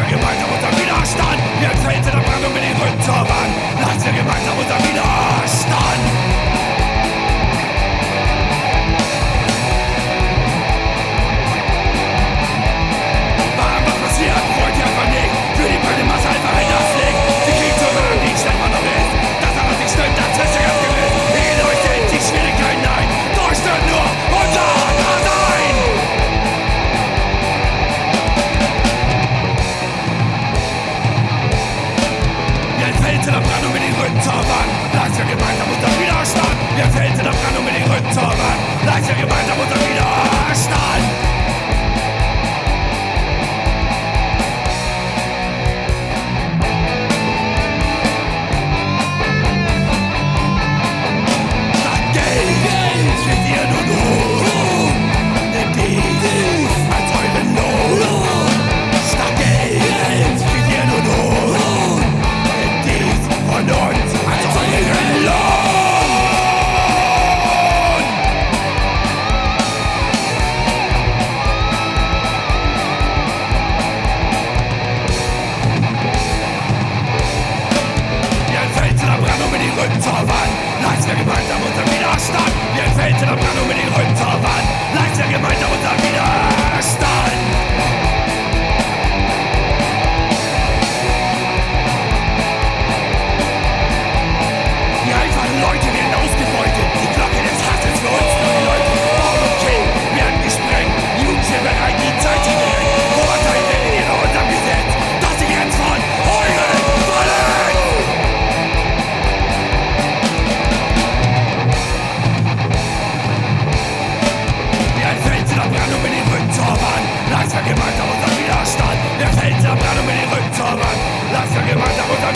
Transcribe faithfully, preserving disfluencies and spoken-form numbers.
wir gemeinsam unser Widerstand. Wir entfällt in der Brandung mit den Rücken zur Wand. Leisten wir gemeinsam unser Widerstand. Warum was passiert, wollt ihr einfach nicht. Für die breite Masse einfach ein das Licht. Sie kriegen zu hören, wie schlecht man noch ist. Das aber nicht stimmt, das wisst ihr ganz gewiss. In euch sind die Schwierigkeiten ein. Durchstimmt nur unser Dasein. Wir entfällt in der Brandung mit den Rücken zur Wand. Leisten wir gemeinsam unser Widerstand. Wir entfällt in der Brandung mit den Rücken zur Wand. Leisten wir gemeinsam unser Widerstand. Zur Wand, leisten wir gemeinsam unser Widerstand. Wir entfällt in der Brandung mit den Rücken zur Wand. Leisten wir gemeinsam unser Widerstand. Die einfachen Leute werden ausgebeutet. Die Glocke des Hasses für uns neue Leute. Paul und King werden gesprengt. Jugendliche bereit, die Zeit sie direkt. Vorurteile werden in unserem Gesetz. Das die Grenzen von euren Fallen. Brandung mit den Rücken zur Wand. Leisten wir gemeinsam unser Widerstand. Wir fällt in der Brandung mit den Rücken zur Wand. Leisten wir gemeinsam unser